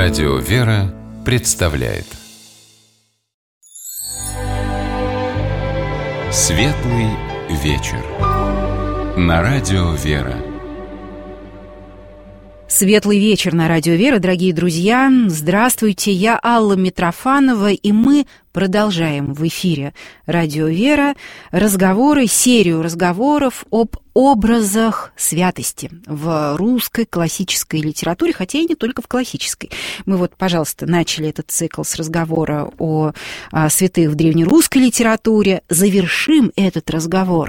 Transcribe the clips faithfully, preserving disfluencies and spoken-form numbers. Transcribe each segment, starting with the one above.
Радио «Вера» представляет Светлый вечер на Радио «Вера». Светлый вечер на Радио «Вера», дорогие друзья. Здравствуйте, я Алла Митрофанова, и мы продолжаем в эфире Радио «Вера» разговоры, серию разговоров об образах святости в русской классической литературе, хотя и не только в классической. Мы вот, пожалуйста, начали этот цикл с разговора о, о святых в древнерусской литературе. Завершим этот разговор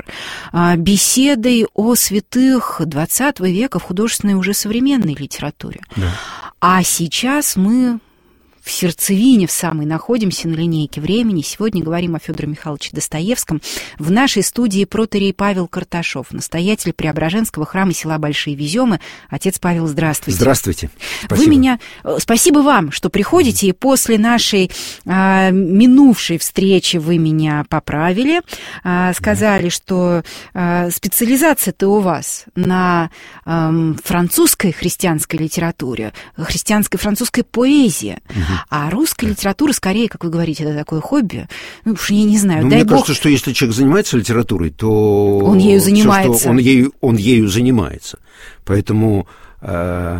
беседой о святых двадцатого века в художественной уже современной литературе. Да. А сейчас мы в сердцевине в самой находимся на линейке времени. Сегодня говорим о Фёдоре Михайловиче Достоевском. В нашей студии протоиерей Павел Карташов, настоятель Преображенского храма села Большие Веземы. Отец Павел, здравствуйте. Здравствуйте. Спасибо. Вы меня... Спасибо вам, что приходите, и после нашей а, минувшей встречи вы меня поправили, а, сказали, что а, специализация-то у вас на а, французской христианской литературе, христианской французской поэзии. Угу. А русская литература, скорее, как вы говорите, это такое хобби. Ну, уж я не знаю. Ну, дай мне бог... кажется, что если человек занимается литературой, то... Он ею занимается. Всё, что он, ею, он ею занимается. Поэтому, э,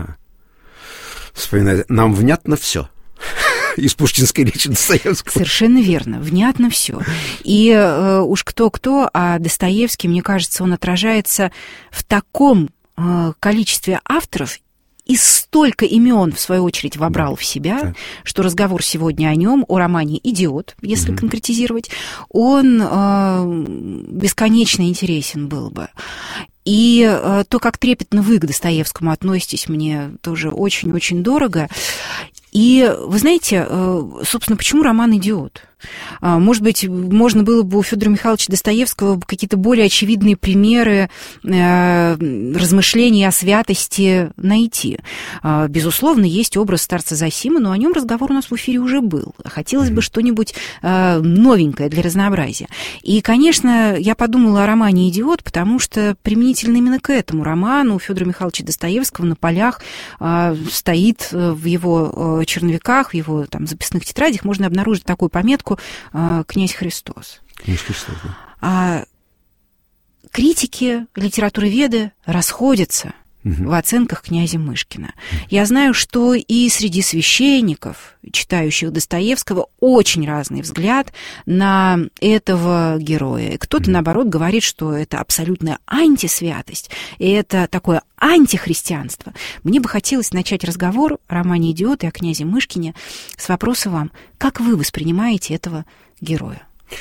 вспоминаю, нам внятно все. Из пушкинской речи Достоевского. Совершенно верно, внятно все. И э, уж кто-кто, а Достоевский, мне кажется, он отражается в таком э, количестве авторов, и столько имен, в свою очередь, вобрал да, в себя, да. что разговор сегодня о нем, о романе «Идиот», если mm-hmm. конкретизировать, он э, бесконечно интересен был бы. И э, то, как трепетно вы к Достоевскому относитесь, мне тоже очень-очень дорого. И вы знаете, э, собственно, почему роман «Идиот»? Может быть, можно было бы у Фёдора Михайловича Достоевского какие-то более очевидные примеры э, размышлений о святости найти. Э, безусловно, есть образ старца Зосимы, но о нем разговор у нас в эфире уже был. Хотелось mm-hmm. бы что-нибудь э, новенькое для разнообразия. И, конечно, я подумала о романе «Идиот», потому что применительно именно к этому роману у Фёдора Михайловича Достоевского на полях э, стоит в его э, черновиках, в его там, записных тетрадях, можно обнаружить такую пометку «Князь Христос». Князь Христос, да. А критики, литературоведы расходятся угу. в оценках князя Мышкина. Я знаю, что и среди священников, читающих Достоевского, очень разный взгляд на этого героя. И кто-то, наоборот, говорит, что это абсолютная антисвятость, и это такое антихристианство. Мне бы хотелось начать разговор о романе «Идиот» и о князе Мышкине с вопроса вам. Как вы воспринимаете этого героя?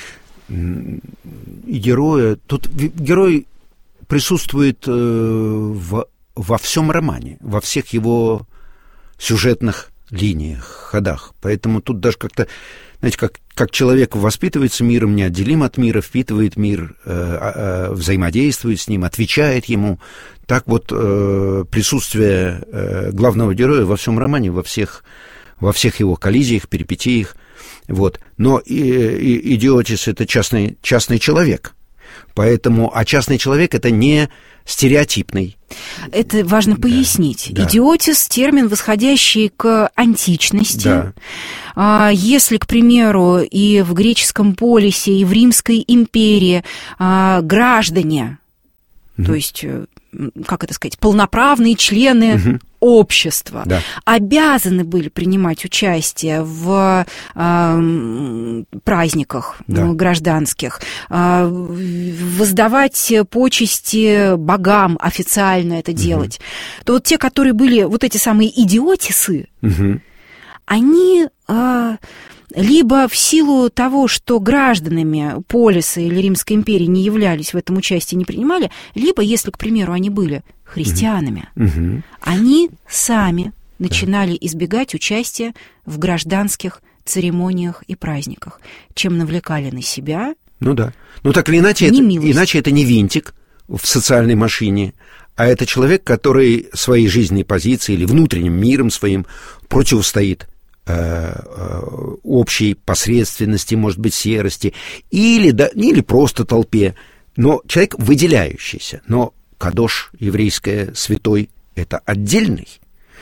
Героя... Тут герой присутствует э, в, во всем романе, во всех его сюжетных линиях, ходах. Поэтому тут даже как-то, знаете, как, как человек воспитывается миром, неотделим от мира, впитывает мир, э, э, взаимодействует с ним, отвечает ему. Так вот э, присутствие э, главного героя во всем романе, во всех, во всех его коллизиях, перипетиях. Вот. Но и, и, идиотис — это частный, частный человек. Поэтому, а частный человек — это не стереотипный. Это важно пояснить. Да. Идиотис — термин, восходящий к античности. Да. Если, к примеру, и в греческом полисе, и в Римской империи граждане, mm-hmm. то есть, как это сказать, полноправные члены mm-hmm. общества, да. обязаны были принимать участие в э, праздниках да. гражданских, э, воздавать почести богам, официально это угу. делать, то вот те, которые были вот эти самые идиотисы, угу. они... Э, либо в силу того, что гражданами полиса или Римской империи не являлись, в этом участие не принимали, либо, если, к примеру, они были христианами, угу. они сами начинали да. избегать участия в гражданских церемониях и праздниках, чем навлекали на себя. Ну да. Ну так или иначе, это, иначе это не винтик в социальной машине, а это человек, который своей жизненной позицией или внутренним миром своим противостоит общей посредственности, может быть, серости, или, да, или просто толпе, но человек выделяющийся. Но кадош еврейское, святой, это отдельный.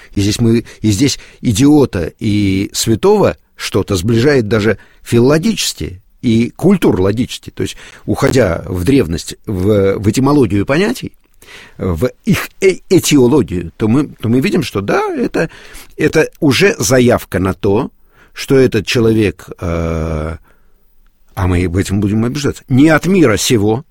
И здесь, мы, и здесь идиота и святого что-то сближает даже филологически и культурологически. То есть, уходя в древность, в, в этимологию понятий, в их э- этиологию, то мы, то мы видим, что да, это, это уже заявка на то, что этот человек, э, а мы об этом будем убеждаться, не от мира сего,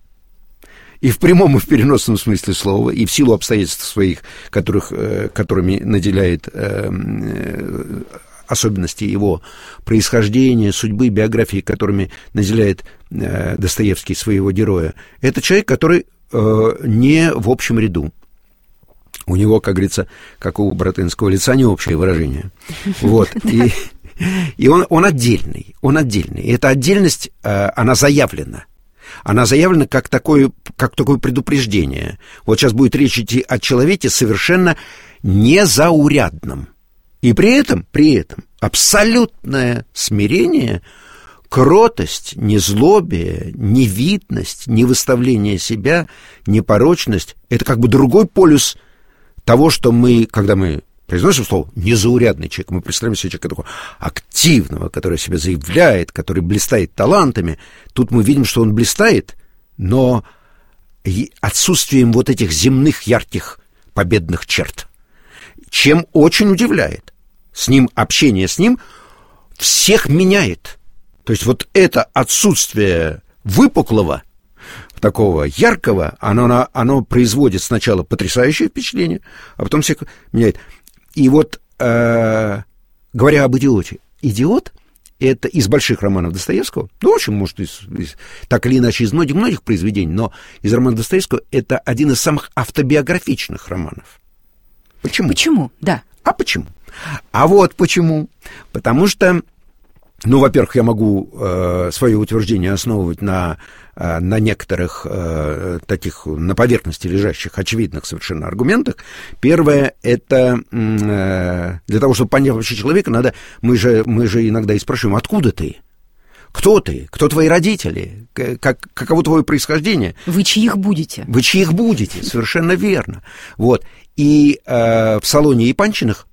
и в прямом и в переносном смысле слова, и в силу обстоятельств своих, которых, э, которыми наделяет э, э, особенности его происхождения, судьбы, биографии, которыми наделяет э, Достоевский своего героя. Это человек, который э, не в общем ряду. У него, как говорится, как у Боротынского, лица не общее выражение. Вот. И, и он, он отдельный. Он отдельный. И эта отдельность, э, она заявлена. Она заявлена как такое, как такое предупреждение. Вот сейчас будет речь идти о человеке совершенно незаурядном. И при этом, при этом абсолютное смирение, кротость, незлобие, невидность, невыставление себя, непорочность — это как бы другой полюс того, что мы, когда мы произносим слово «незаурядный человек», мы представляем себе человека такого активного, который себя заявляет, который блистает талантами. Тут мы видим, что он блистает, но отсутствием вот этих земных ярких победных черт, чем очень удивляет. С ним, общение с ним всех меняет. То есть вот это отсутствие выпуклого, такого яркого, оно, оно производит сначала потрясающее впечатление, а потом всех меняет. И вот, э, говоря об идиоте, идиот — это из больших романов Достоевского, ну, в общем, может, из, из, так или иначе, из многих-многих произведений, но из романов Достоевского это один из самых автобиографичных романов. Почему? Почему, да. А почему? А вот почему. Потому что, ну, во-первых, я могу э, свое утверждение основывать на, э, на некоторых э, таких на поверхности лежащих, очевидных совершенно аргументах. Первое, это э, для того, чтобы понять вообще человека, надо, мы же, мы же иногда и спрашиваем, откуда ты? Кто ты? Кто твои родители? Как, каково твое происхождение? Вы чьих будете? Вы чьих будете, совершенно верно. Вот. И э, в салоне Япончиных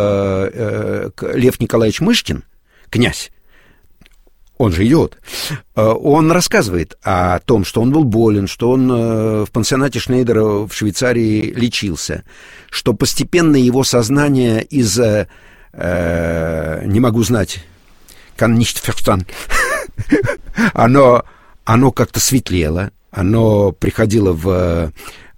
э, э, Лев Николаевич Мышкин, князь, он же идиот, э, он рассказывает о том, что он был болен, что он э, в пансионате Шнейдера в Швейцарии лечился, что постепенно его сознание из э, э, не могу знать, kann nicht verstehen, оно, оно как-то светлело, оно приходило в...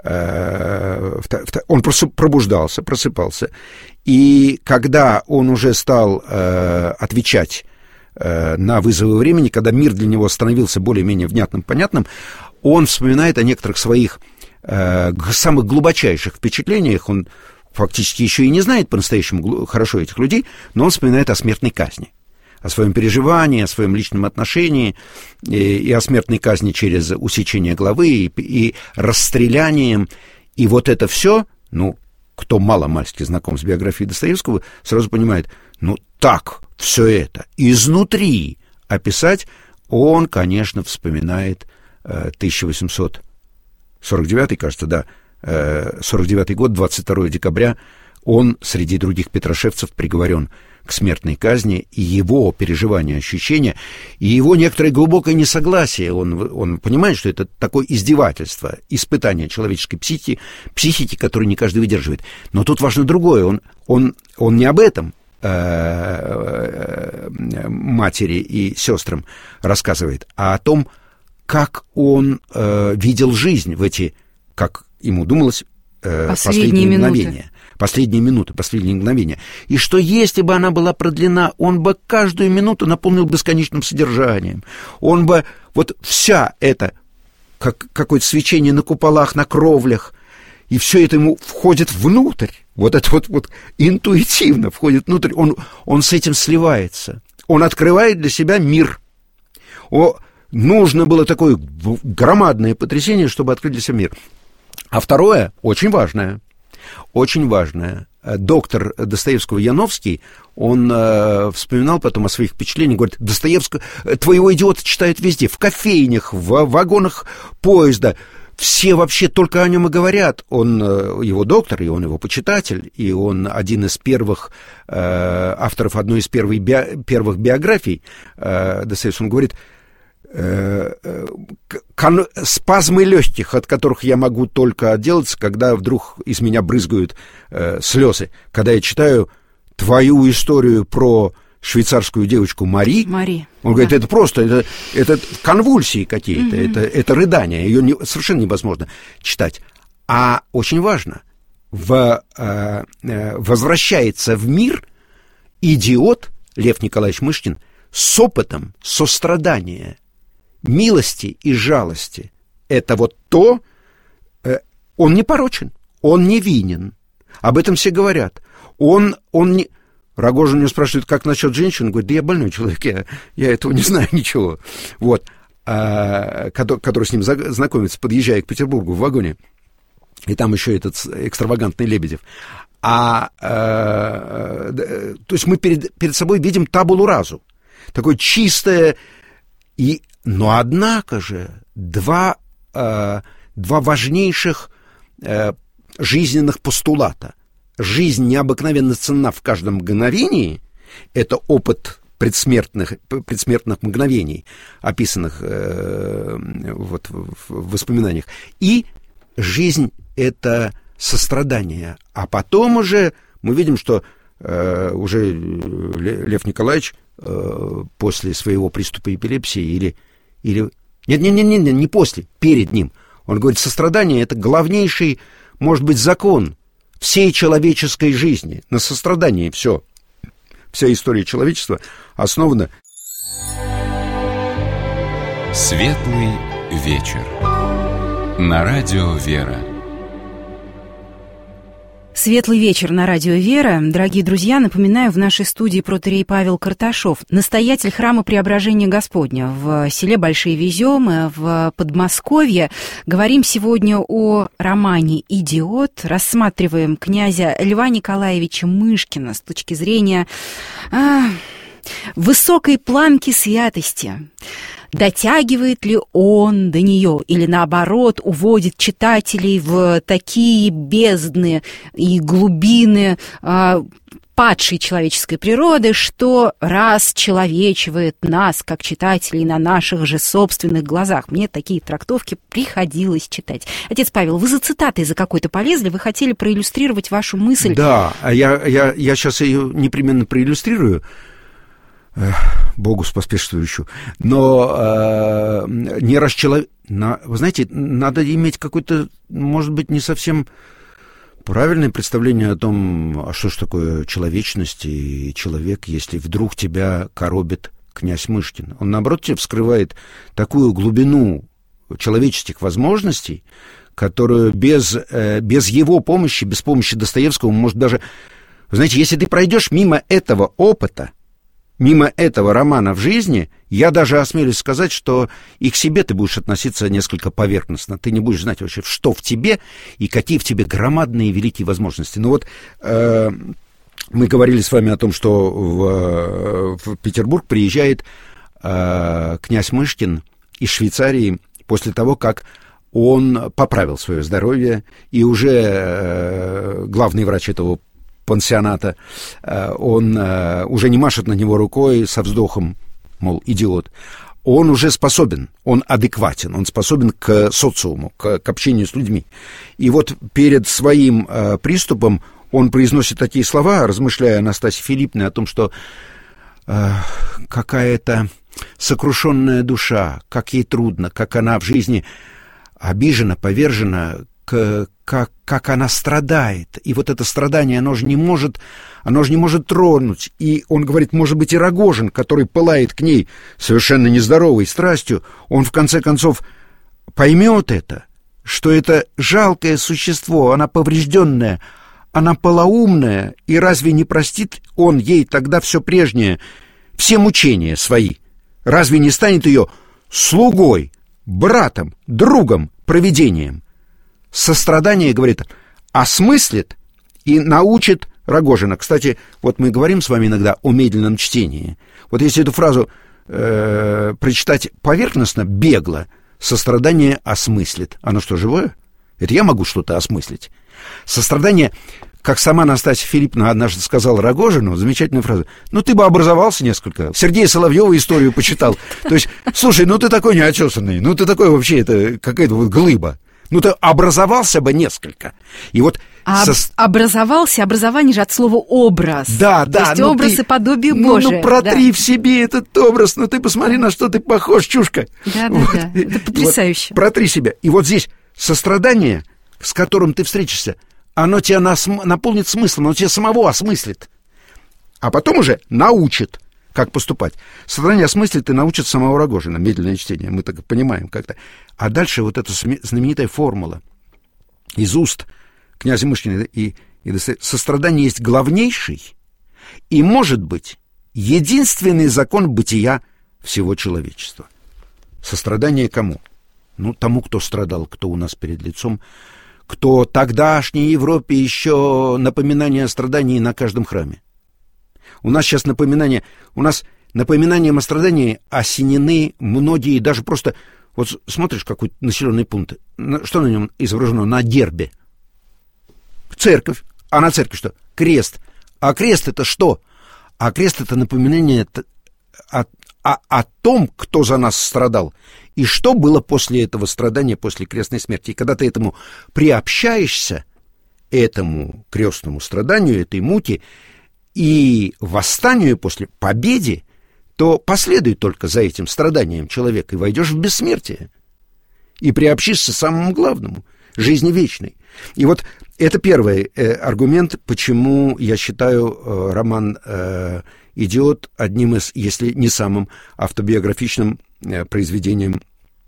Он просто пробуждался, просыпался. И когда он уже стал э, отвечать э, на вызовы времени, когда мир для него становился более-менее внятным, понятным, он вспоминает о некоторых своих э, самых глубочайших впечатлениях. Он фактически еще и не знает по-настоящему хорошо этих людей, но он вспоминает о смертной казни, о своем переживании, о своем личном отношении и, и о смертной казни через усечение головы и, и расстрелянием. И вот это все, ну, кто маломальски знаком с биографией Достоевского, сразу понимает, ну, так все это изнутри описать, он, конечно, вспоминает э, тысяча восемьсот сорок девятый, кажется, да, э, сорок девятый год, двадцать второго декабря, он среди других петрошевцев приговорен к смертной казни, и его переживания, ощущения, и его некоторое глубокое несогласие, он, он понимает, что это такое издевательство, испытание человеческой психики, психики, которую не каждый выдерживает. Но тут важно другое, он, он, он не об этом э, матери и сестрам рассказывает, а о том, как он э, видел жизнь в эти, как ему думалось, э, последние, последние мгновения. Последние минуты, последние мгновения. И что если бы она была продлена, он бы каждую минуту наполнил бесконечным содержанием. Он бы, вот вся эта, как какое-то свечение на куполах, на кровлях, и все это ему входит внутрь. Вот это вот, вот интуитивно входит внутрь. Он, он с этим сливается. Он открывает для себя мир. О, нужно было такое громадное потрясение, чтобы открыть для себя мир. А второе, очень важное, очень важное. Доктор Достоевского Яновский, он э, вспоминал потом о своих впечатлениях, говорит, Достоевского, твоего идиота читают везде, в кофейнях, в вагонах поезда, все вообще только о нем и говорят. Он его доктор, и он его почитатель, и он один из первых э, авторов одной из первых, би, первых биографий э, Достоевского. Он говорит, э, кон, спазмы легких, от которых я могу только отделаться, когда вдруг из меня брызгают э, слезы. Когда я читаю твою историю про швейцарскую девочку Мари, Мари. Он говорит, да. это просто, это, это конвульсии какие-то, mm-hmm. это, это рыдания, ее не, совершенно невозможно читать. А очень важно, в, э, э, возвращается в мир идиот Лев Николаевич Мышкин с опытом сострадания, милости и жалости. Это вот то, э, он не порочен, он невинен, об этом все говорят. Он, он не... Рогожин меня спрашивает, как насчет женщин? Он говорит, да я больной человек, я, я этого не знаю ничего. Вот. А, который, который с ним знакомится, подъезжая к Петербургу в вагоне. И там еще этот экстравагантный Лебедев. А, а, то есть мы перед, перед собой видим табулу разу. Такое чистое. И, но однако же два, а, два важнейших а, жизненных постулата. Жизнь необыкновенно ценна в каждом мгновении. Это опыт предсмертных, предсмертных мгновений, описанных э, вот, в воспоминаниях. И жизнь — это сострадание. А потом уже мы видим, что э, уже Лев Николаевич э, после своего приступа эпилепсии или... или нет, нет, нет, нет, не после, перед ним. Он говорит, сострадание — это главнейший, может быть, закон всей человеческой жизни. На сострадании все. Вся история человечества основана. Светлый вечер. На радио «Вера». Светлый вечер на радио «Вера». Дорогие друзья, напоминаю, в нашей студии протоиерей Павел Карташов, настоятель храма Преображения Господня в селе Большие Веземы в Подмосковье. Говорим сегодня о романе «Идиот». Рассматриваем князя Льва Николаевича Мышкина с точки зрения а, высокой планки святости. Дотягивает ли он до нее или, наоборот, уводит читателей в такие бездны и глубины э, падшей человеческой природы, что расчеловечивает нас, как читателей, на наших же собственных глазах. Мне такие трактовки приходилось читать. Отец Павел, вы за цитатой за какой-то полезли, вы хотели проиллюстрировать вашу мысль. Да, я, я, я сейчас ее непременно проиллюстрирую. Богу споспешствующую. Но э, не расчеловечивает. Вы знаете, надо иметь какое-то, может быть, не совсем правильное представление о том, а что ж такое человечность и человек, если вдруг тебя коробит князь Мышкин. Он, наоборот, тебе вскрывает такую глубину человеческих возможностей, которую без, э, без его помощи, без помощи Достоевского, может даже... Вы знаете, если ты пройдешь мимо этого опыта, мимо этого романа в жизни, я даже осмелюсь сказать, что и к себе ты будешь относиться несколько поверхностно. Ты не будешь знать вообще, что в тебе и какие в тебе громадные и великие возможности. Ну вот э, мы говорили с вами о том, что в, в Петербург приезжает э, князь Мышкин из Швейцарии после того, как он поправил свое здоровье, и уже э, главный врач этого пансионата, он уже не машет на него рукой со вздохом, мол, идиот. Он уже способен, он адекватен, он способен к социуму, к, к общению с людьми. И вот перед своим э, приступом он произносит такие слова, размышляя Анастасии Филипповне о том, что э, какая-то сокрушенная душа, как ей трудно, как она в жизни обижена, повержена, к, как, как она страдает. И вот это страдание, оно же не может, оно же не может тронуть. И он говорит, может быть, и Рогожин, который пылает к ней совершенно нездоровой страстью, он в конце концов поймет это, что это жалкое существо, она поврежденная, она полоумная, и разве не простит он ей тогда все прежнее, все мучения свои? Разве не станет ее слугой, братом, другом, провидением? Сострадание, говорит, осмыслит и научит Рогожина. Кстати, вот мы говорим с вами иногда о медленном чтении. Вот если эту фразу э, прочитать поверхностно, бегло, сострадание осмыслит. Оно что, живое? Это я могу что-то осмыслить. Сострадание, как сама Настасья Филипповна однажды сказала Рогожину, замечательную фразу: ну, ты бы образовался несколько. Сергея Соловьева историю почитал. То есть, слушай, ну, ты такой неотесанный, ну, ты такой вообще, это какая-то вот глыба. Ну, ты образовался бы несколько. И вот... А со... образовался, образование же от слова образ. Да, То да. есть ну образ ты, и подобие ну, Божие. Ну, протри да. в себе этот образ, ну, ты посмотри, на что ты похож, чушка. Да, да, вот. да. Это потрясающе. Вот, протри себя. И вот здесь сострадание, с которым ты встретишься, оно тебя нас... наполнит смыслом, оно тебя самого осмыслит. А потом уже научит, как поступать. Сострадание осмыслит и научит самого Рогожина. Медленное чтение, мы так понимаем как-то. А дальше вот эта знаменитая формула из уст князя Мышкина и, и сострадание есть главнейший и, может быть, единственный закон бытия всего человечества. Сострадание кому? Ну, тому, кто страдал, кто у нас перед лицом, кто тогдашней Европе еще напоминание о страдании на каждом храме. У нас сейчас напоминание, у нас напоминанием о страдании осенены многие, даже просто, вот смотришь какой-то населенный пункт, что на нем изображено? На гербе. Церковь. А на церкви что? Крест. А крест это что? А крест это напоминание о, о, о том, кто за нас страдал, и что было после этого страдания, после крестной смерти. И когда ты этому приобщаешься, этому крестному страданию, этой муки, и восстанию после победы, то последуй только за этим страданием человека и войдешь в бессмертие. И приобщишься самому главному — жизни вечной. И вот это первый э, аргумент, почему я считаю э, роман э, «Идиот» одним из, если не самым автобиографичным э, произведением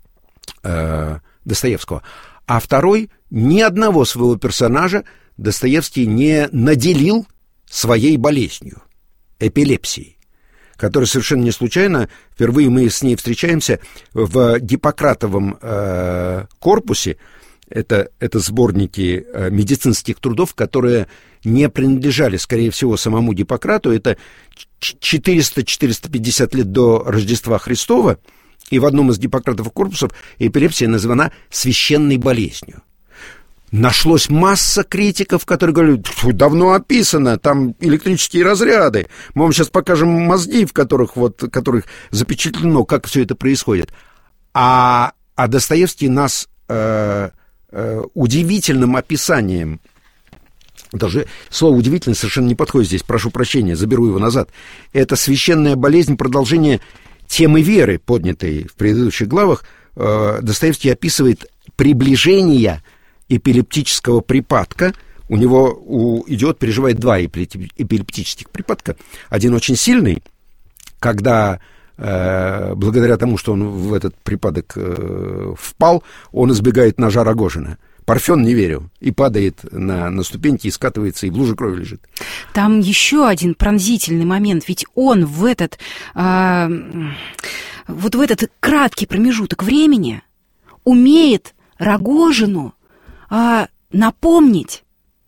э, Достоевского. А второй, ни одного своего персонажа Достоевский не наделил своей болезнью, эпилепсией, которая совершенно не случайно, впервые мы с ней встречаемся в Гиппократовом э, корпусе. Это, это сборники э, медицинских трудов, которые не принадлежали, скорее всего, самому Гиппократу. Это четыреста - четыреста пятьдесят лет до Рождества Христова, и в одном из Гиппократовых корпусов эпилепсия названа священной болезнью. Нашлось масса критиков, которые говорят: давно описано, там электрические разряды, мы вам сейчас покажем мозги, в которых, вот, которых запечатлено, как все это происходит. А, а Достоевский нас э, э, удивительным описанием, даже слово «удивительно» совершенно не подходит здесь, прошу прощения, заберу его назад, это священная болезнь, продолжение темы веры, поднятой в предыдущих главах. э, Достоевский описывает приближение эпилептического припадка. У него, у идиот переживает два эпилептических припадка. Один очень сильный, когда э, благодаря тому, что он в этот припадок э, впал, он избегает ножа Рогожина. Парфен не верю. И падает на, на ступеньки, и скатывается, и в луже крови лежит. Там еще один пронзительный момент. Ведь он в этот, э, вот в этот краткий промежуток времени умеет Рогожину А напомнить,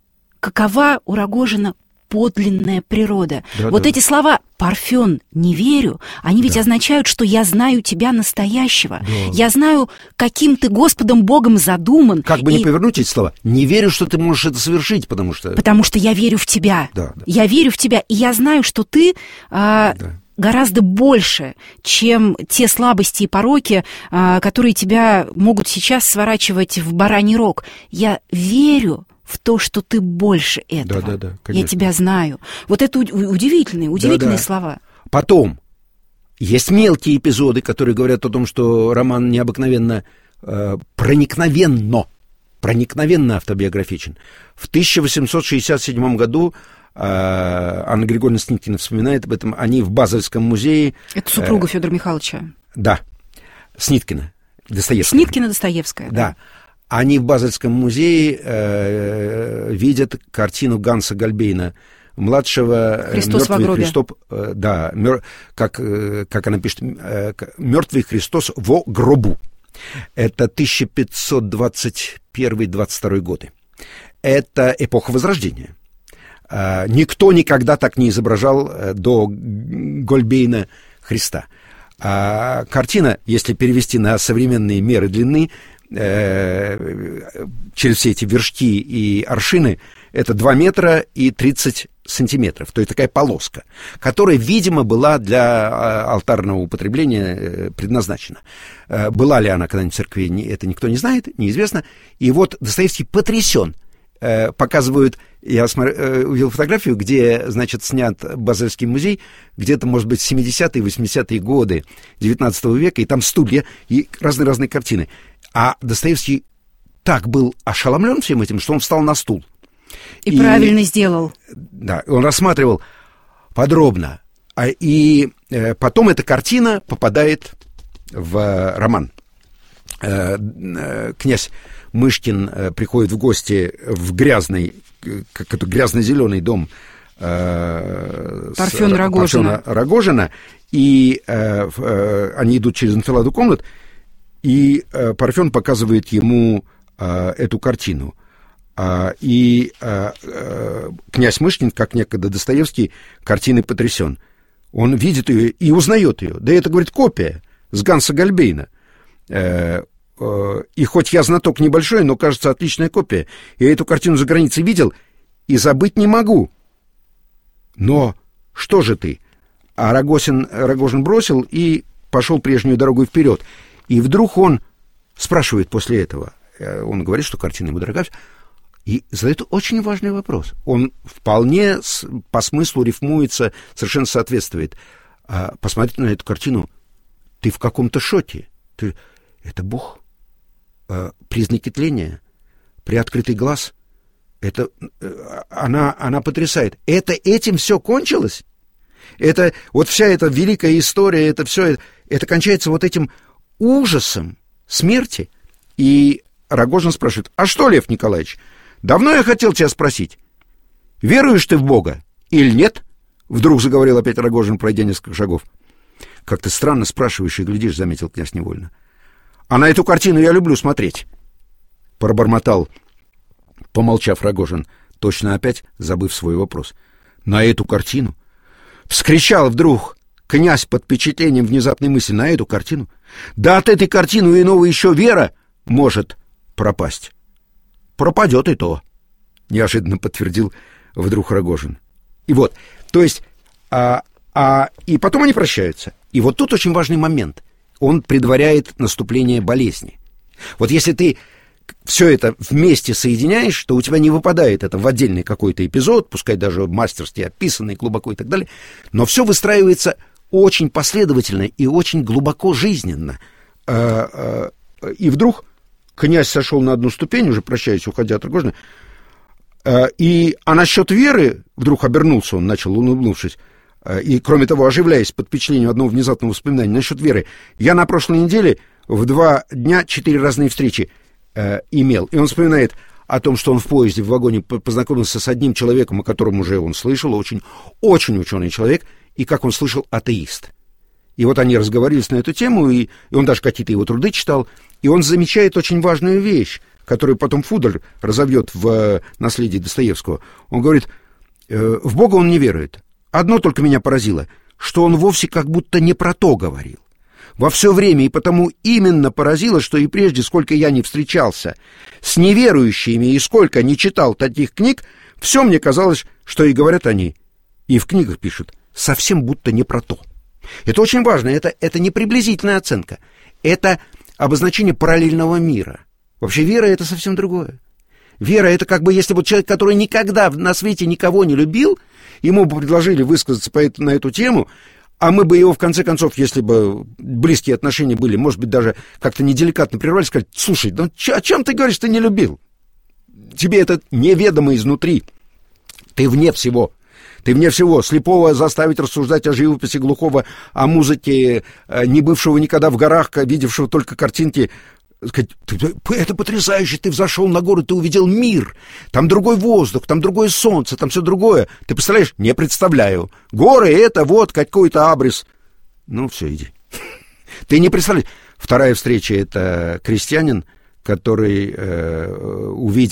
какова у Рогожина подлинная природа. Да, вот да. Эти слова «Парфен, не верю», они ведь да. означают, что я знаю тебя настоящего. Да. Я знаю, каким ты Господом Богом задуман. Как бы и... не повернуть эти слова. Не верю, что ты можешь это совершить, потому что... Потому что я верю в тебя. Да, да. Я верю в тебя, и я знаю, что ты... А... Да. гораздо больше, чем те слабости и пороки, которые тебя могут сейчас сворачивать в бараний рог. Я верю в то, что ты больше этого. Да, да, да, я тебя знаю. Вот это удивительные, удивительные да, да. слова. Потом есть мелкие эпизоды, которые говорят о том, что роман необыкновенно э, проникновенно, проникновенно автобиографичен. В тысяча восемьсот шестьдесят седьмом году Анна Григорьевна Сниткина вспоминает об этом. Они в Базельском музее... Это супруга э, Федора Михайловича. Да, Сниткина, Достоевская. Сниткина, Достоевская. Да. да. Они в Базельском музее э, видят картину Ганса Гальбейна, младшего... «Христос во гробе». Христоп, э, да, мер, как, э, как она пишет, э, «Мертвый Христос во гробу». Это тысяча пятьсот двадцать первый — двадцать второй годы. Это эпоха Возрождения. Никто никогда так не изображал до Гольбейна Христа. А картина, если перевести на современные меры длины, э, через все эти вершки и аршины, это два метра и тридцать сантиметров. То есть такая полоска, которая, видимо, была для алтарного употребления предназначена. Была ли она когда-нибудь в церкви, это никто не знает, неизвестно. И вот Достоевский потрясен. Показывают, я смотрю, увидел фотографию, где, значит, снят Базельский музей, где-то, может быть, семидесятые, восьмидесятые годы девятнадцатого века, и там стулья и разные-разные картины. А Достоевский так был ошеломлен всем этим, что он встал на стул. И, и правильно сделал. Да, он рассматривал подробно. А, и э, потом эта картина попадает в э, роман. Э, э, князь Мышкин э, приходит в гости в грязный, как-то грязно-зеленый дом э, Парфена Рогожина. Рогожина, и э, э, они идут через анфиладу комнат, и э, Парфен показывает ему э, эту картину. Uh, и uh, uh, князь Мышкин, как некогда Достоевский, картиной потрясен. Он видит ее и узнает ее. Да это, говорит, копия с Ганса Гальбейна. Uh, uh, и хоть я знаток небольшой, но, кажется, отличная копия. Я эту картину за границей видел и забыть не могу. Но что же ты? А Рогозин, Рогожин бросил и пошел прежнюю дорогой вперед. И вдруг он спрашивает после этого. Он говорит, что картина ему дорога. И задает очень важный вопрос. Он вполне с, по смыслу рифмуется, совершенно соответствует. А, посмотрите на эту картину. Ты в каком-то шоке. Ты... Это Бог. А, признаки тления. Приоткрытый глаз. Это... Она, она потрясает. Это этим все кончилось? Это... Вот вся эта великая история, это все... Это кончается вот этим ужасом смерти. И Рогожин спрашивает: а что, Лев Николаевич, давно я хотел тебя спросить, веруешь ты в Бога или нет? Вдруг заговорил опять Рогожин, пройдя несколько шагов. Как ты странно спрашиваешь и глядишь, заметил князь невольно. А на эту картину я люблю смотреть, пробормотал, помолчав, Рогожин, точно опять забыв свой вопрос. На эту картину? Вскричал вдруг князь под впечатлением внезапной мысли. На эту картину? Да от этой картины у иного еще вера может пропасть. Пропадет и то, неожиданно подтвердил вдруг Рогожин. И вот, то есть, а, а, и потом они прощаются. И вот тут очень важный момент. Он предваряет наступление болезни. Вот если ты все это вместе соединяешь, то у тебя не выпадает это в отдельный какой-то эпизод, пускай даже мастерски описанный, глубоко и так далее, но все выстраивается очень последовательно и очень глубоко жизненно. И вдруг князь сошел на одну ступень, уже прощаясь, уходя от Рогожина, и, а насчет веры, вдруг обернулся он, начал, улыбнувшись, и, кроме того, оживляясь под впечатлением одного внезапного воспоминания, насчет веры, я на прошлой неделе в два дня четыре разные встречи э, имел. И он вспоминает о том, что он в поезде, в вагоне познакомился с одним человеком, о котором уже он слышал, очень, очень ученый человек, и, как он слышал, атеист. И вот они разговорились на эту тему, и, и он даже какие-то его труды читал, и он замечает очень важную вещь, которую потом Фудлер разовьет в э, наследии Достоевского. Он говорит, э, в Бога он не верует. Одно только меня поразило, что он вовсе как будто не про то говорил. Во все время, и потому именно поразило, что и прежде, сколько я не встречался с неверующими и сколько не читал таких книг, все мне казалось, что и говорят они, и в книгах пишут, совсем будто не про то. Это очень важно, это, это не приблизительная оценка, это обозначение параллельного мира. Вообще вера — это совсем другое. Вера — это как бы, если вот человек, который никогда на свете никого не любил, ему бы предложили высказаться по эту, на эту тему, а мы бы его, в конце концов, если бы близкие отношения были, может быть, даже как-то неделикатно прервали, сказать, слушай, ну ч- о чем ты говоришь, ты не любил? Тебе это неведомо изнутри. Ты вне всего. Ты вне всего. Слепого заставить рассуждать о живописи, глухого о музыке, не бывшего никогда в горах, видевшего только картинки, сказать, это потрясающе, ты взошел на гору, ты увидел мир, там другой воздух, там другое солнце, там все другое. Ты представляешь? Не представляю. Горы — это вот какой-то абрис. Ну, все, иди. Ты не представляешь. Вторая встреча — это крестьянин, который э, увидел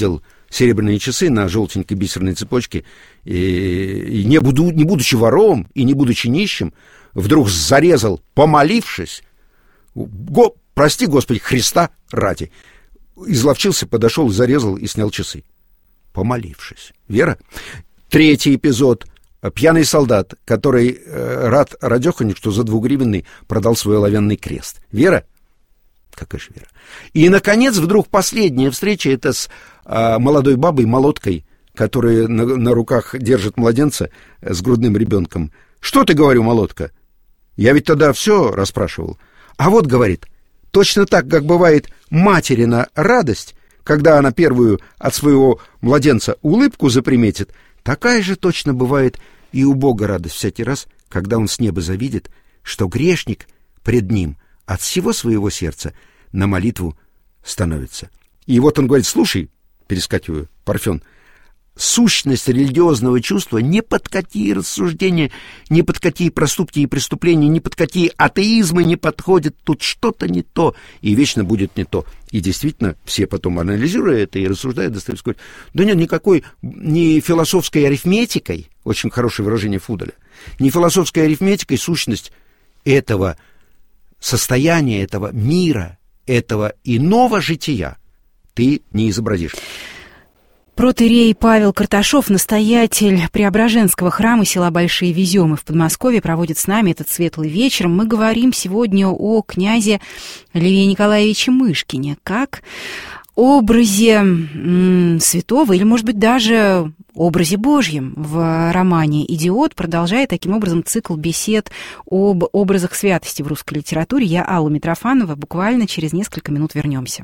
серебряные часы на желтенькой бисерной цепочке, и, и не, буду, не будучи вором и не будучи нищим, вдруг зарезал, помолившись, го, прости, Господи, Христа ради, изловчился, подошел, зарезал и снял часы. Помолившись. Вера? Третий эпизод. Пьяный солдат, который э, рад радеханик, что за двугривенный продал свой оловянный крест. Вера? Какая же вера? И, наконец, вдруг последняя встреча, это с э, молодой бабой, молоткой, которая на, на руках держит младенца с грудным ребенком. Что ты, говорю, молотка? Я ведь тогда все расспрашивал. А вот, говорит, точно так, как бывает материна радость, когда она первую от своего младенца улыбку заприметит, такая же точно бывает и у Бога радость всякий раз, когда он с неба завидит, что грешник пред ним от всего своего сердца на молитву становится. И вот он говорит: слушай, перескакиваю, Парфен, сущность религиозного чувства ни под какие рассуждения, ни под какие проступки и преступления, ни под какие атеизмы не подходит. Тут что-то не то, и вечно будет не то. И действительно, все потом, анализируя это и рассуждая, Достоевский говорит: да нет, никакой ни философской арифметикой, очень хорошее выражение Фуделя, ни философской арифметикой сущность этого состояния, этого мира, этого иного жития ты не изобразишь. Протоиерей Павел Карташов, настоятель Преображенского храма села Большие Веземы в Подмосковье, проводит с нами этот светлый вечер. Мы говорим сегодня о князе Льве Николаевиче Мышкине, как образе м, святого, или, может быть, даже образе Божьем в романе «Идиот», продолжая таким образом цикл бесед об образах святости в русской литературе. Я Алла Митрофанова. Буквально через несколько минут вернемся.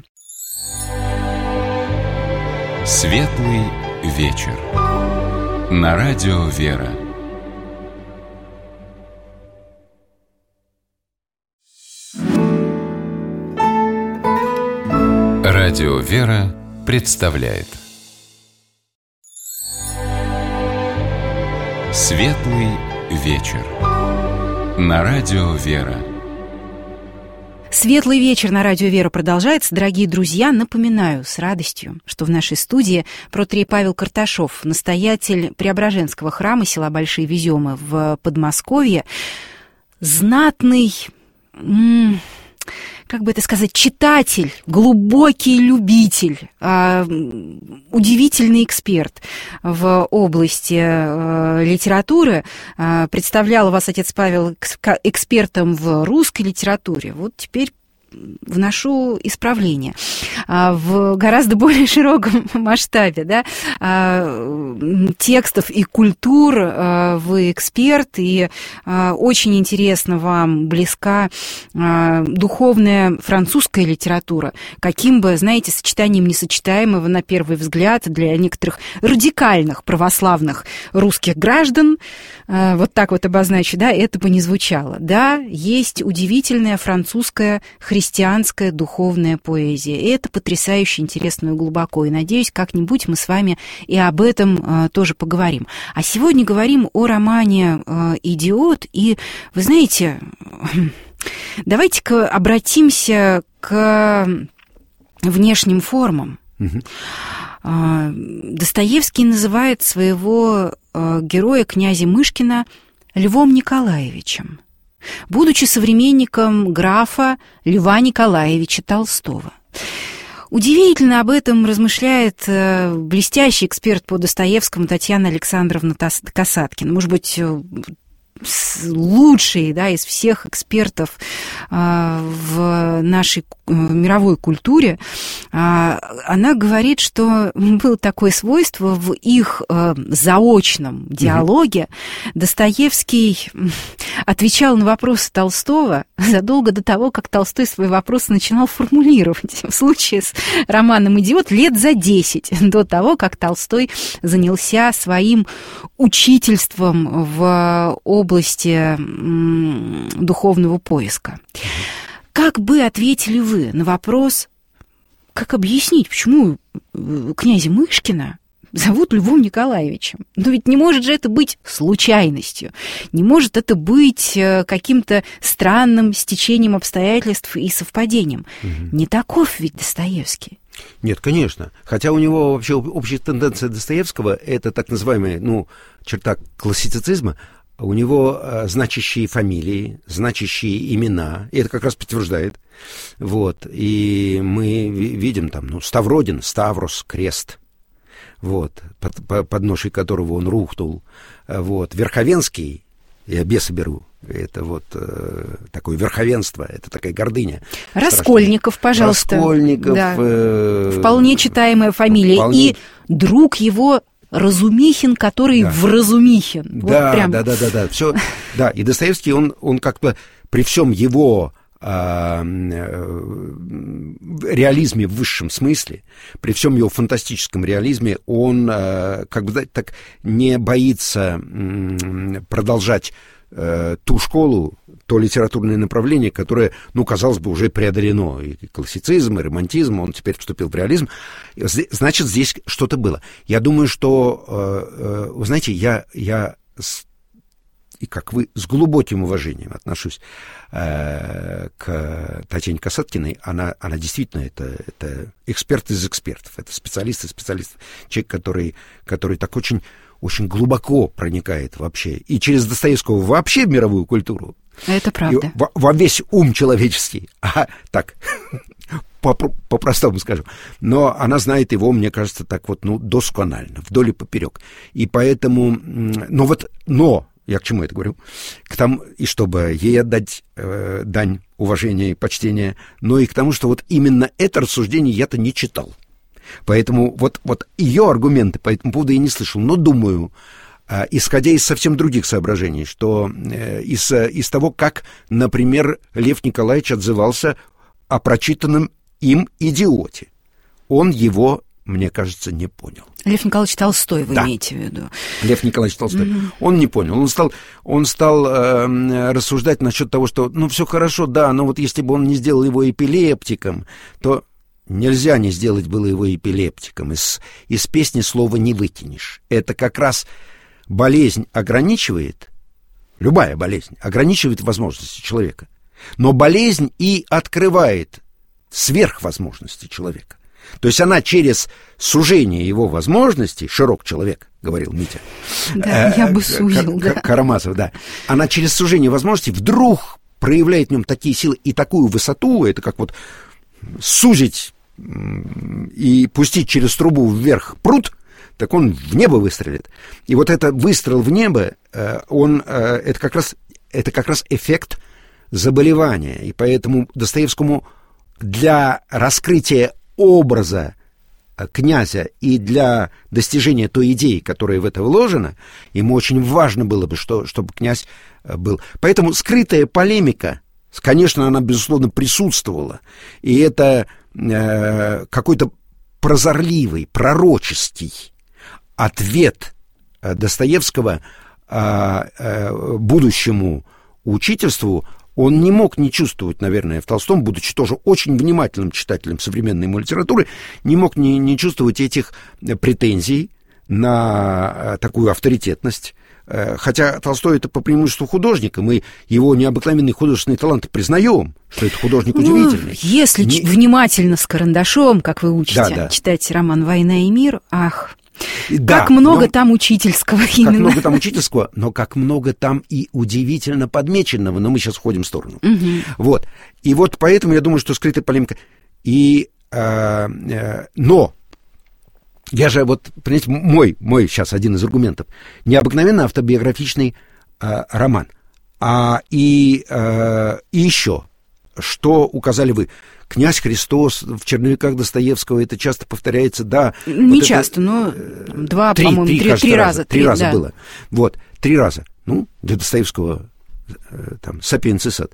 Светлый вечер. На радио «Вера». Радио «Вера» представляет Светлый вечер. На радио «Вера». Светлый вечер на радио «Вера» продолжается. Дорогие друзья, напоминаю с радостью, что в нашей студии протоиерей Павел Карташов, настоятель Преображенского храма села Большие Веземы в Подмосковье, знатный, как бы это сказать, читатель, глубокий любитель, удивительный эксперт в области литературы. Представлял вас отец Павел экспертом в русской литературе. Вот теперь вношу исправление в гораздо более широком масштабе, да, текстов и культур. Вы эксперт, и очень интересно вам близка духовная французская литература, каким бы, знаете, сочетанием несочетаемого на первый взгляд для некоторых радикальных православных русских граждан, вот так вот обозначу, да, это бы не звучало. Да, есть удивительная французская христианская христианская духовная поэзия. И это потрясающе интересно и глубоко. И, надеюсь, как-нибудь мы с вами и об этом э, тоже поговорим. А сегодня говорим о романе э, «Идиот». И, вы знаете, давайте-ка обратимся к внешним формам. Mm-hmm. Э, Достоевский называет своего э, героя, князя Мышкина, Львом Николаевичем, будучи современником графа Льва Николаевича Толстого. Удивительно об этом размышляет блестящий эксперт по Достоевскому Татьяна Александровна Касаткина. Может быть, лучший, да, из всех экспертов в нашей мировой культуре. Она говорит, что было такое свойство в их заочном диалоге. Mm-hmm. Достоевский отвечал на вопросы Толстого задолго до того, как Толстой свои вопросы начинал формулировать. В случае с романом «Идиот» лет за десять до того, как Толстой занялся своим учительством в области духовного поиска. Как бы ответили вы на вопрос, как объяснить, почему князя Мышкина зовут Львом Николаевичем? Но ведь не может же это быть случайностью, не может это быть каким-то странным стечением обстоятельств и совпадением. Угу. Не таков ведь Достоевский. Нет, конечно. Хотя у него вообще общая тенденция Достоевского — это так называемая, ну, черта классицизма. У него э, значащие фамилии, значащие имена, и это как раз подтверждает. Вот. И мы видим там, ну, Ставродин, Ставрос, крест, вот, под, под ношей которого он рухнул. Вот. Верховенский, я беса беру, это вот э, такое верховенство, это такая гордыня. Раскольников, страшная. Пожалуйста. Раскольников. Да. Э, вполне читаемая фамилия. Вполне... И друг его Разумихин, который да. Вразумихин. Да, вот прям... да, да, да, да. Все, да. И Достоевский, он, он как-то при всем его э, реализме в высшем смысле, при всем его фантастическом реализме, он э, как бы так не боится э, продолжать э, ту школу, то литературное направление, которое, ну, казалось бы, уже преодолено. И классицизм, и романтизм, он теперь вступил в реализм. Значит, здесь что-то было. Я думаю, что, э, э, вы знаете, я, я с, и как вы, с глубоким уважением отношусь э, к Татьяне Касаткиной. Она, она действительно, это, это эксперт из экспертов, это специалист из специалистов. Человек, который, который так очень, очень глубоко проникает вообще и через Достоевского вообще в мировую культуру. Это правда. Во, во весь ум человеческий. А, так, по-простому скажем. Но она знает его, мне кажется, так вот, ну, досконально, вдоль и поперек. И поэтому, но вот, но, я к чему это говорю? К тому, и чтобы ей отдать э, дань уважения и почтения, но и к тому, что вот именно это рассуждение я-то не читал. Поэтому вот, вот ее аргументы по этому поводу я не слышал. Но думаю, исходя из совсем других соображений, что из, из того, как, например, Лев Николаевич отзывался о прочитанном им «Идиоте». Он его, мне кажется, не понял. Лев Николаевич Толстой, вы да. имеете в виду? Лев Николаевич Толстой. Mm-hmm. Он не понял. Он стал, он стал э, рассуждать насчет того, что, ну, все хорошо, да, но вот если бы он не сделал его эпилептиком, то нельзя не сделать было его эпилептиком. Из, из песни слова не вытянешь. Это как раз... Болезнь ограничивает, любая болезнь ограничивает возможности человека, но болезнь и открывает сверхвозможности человека. То есть она через сужение его возможностей, широк человек, говорил Митя. Да, я бы сузил, да. Карамазов, да. Она через сужение возможностей вдруг проявляет в нем такие силы и такую высоту, это как вот сузить и пустить через трубу вверх пруд, так он в небо выстрелит. И вот этот выстрел в небо, он, это, как раз, это как раз эффект заболевания. И поэтому Достоевскому для раскрытия образа князя и для достижения той идеи, которая в это вложена, ему очень важно было бы, что, чтобы князь был. Поэтому скрытая полемика, конечно, она, безусловно, присутствовала. И это э, какой-то прозорливый, пророческий ответ Достоевского э, э, будущему учительству. Он не мог не чувствовать, наверное, в Толстом, будучи тоже очень внимательным читателем современной ему литературы, не мог не, не чувствовать этих претензий на такую авторитетность. Хотя Толстой — это по преимуществу художник, и мы его необыкновенные художественные таланты признаем, что это художник удивительный. Ну, если не... внимательно с карандашом, как вы учите, да, да. читать роман «Война и мир», ах... Да, как много но, там учительского именно. Как много там учительского, но как много там и удивительно подмеченного. Но мы сейчас уходим в сторону. Угу. Вот. И вот поэтому я думаю, что скрытая полемика. И, э, э, но я же вот, понимаете, мой, мой сейчас один из аргументов. Необыкновенно автобиографичный э, роман. А, и, э, и еще, что указали вы. «Князь Христос» в «Черновиках» Достоевского, это часто повторяется, да. Не вот часто, это, но два, три, по-моему, три, три, кажется, три раза. Три три, раза да. было. Вот, три раза. Ну, для Достоевского там «Сапиенс и сад».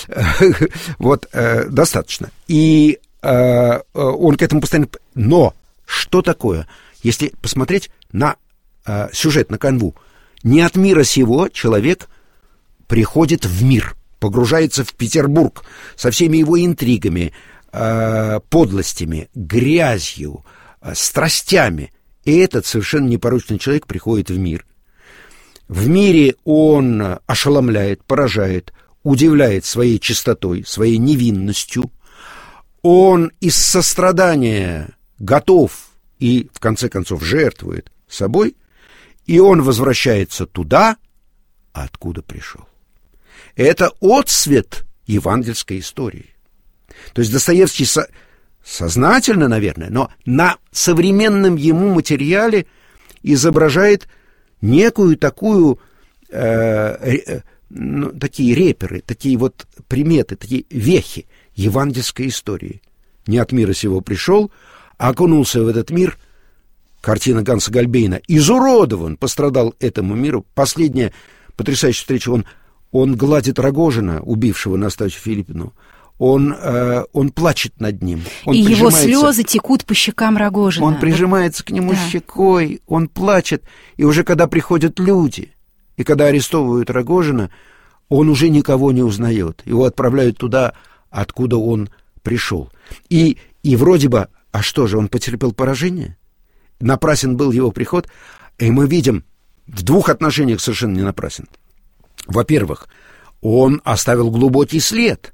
Вот, э, достаточно. И э, он к этому постоянно... Но что такое, если посмотреть на э, сюжет, на канву? Не от мира сего человек приходит в мир, погружается в Петербург со всеми его интригами, подлостями, грязью, страстями. И этот совершенно непорочный человек приходит в мир. В мире он ошеломляет, поражает, удивляет своей чистотой, своей невинностью. он из сострадания готов и, в конце концов, жертвует собой, и он возвращается туда, откуда пришел. Это отсвет евангельской истории. То есть Достоевский со- сознательно, наверное, но на современном ему материале изображает некую такую, э, э, ну, такие реперы, такие вот приметы, такие вехи евангельской истории. Не от мира сего пришел, а окунулся в этот мир. Картина Ганса Гальбейна. Изуродован, пострадал этому миру. Последняя потрясающая встреча. Он, он гладит Рогожина, убившего Настасью Филиппину. Он, э, он плачет над ним. Он и его слезы текут по щекам Рогожина. Он прижимается к нему да. щекой, он плачет. И уже когда приходят люди, и когда арестовывают Рогожина, он уже никого не узнает. Его отправляют туда, откуда он пришел. И, и вроде бы, а что же, он потерпел поражение? Напрасен был его приход, и мы видим, в двух отношениях совершенно не напрасен. Во-первых, он оставил глубокий след,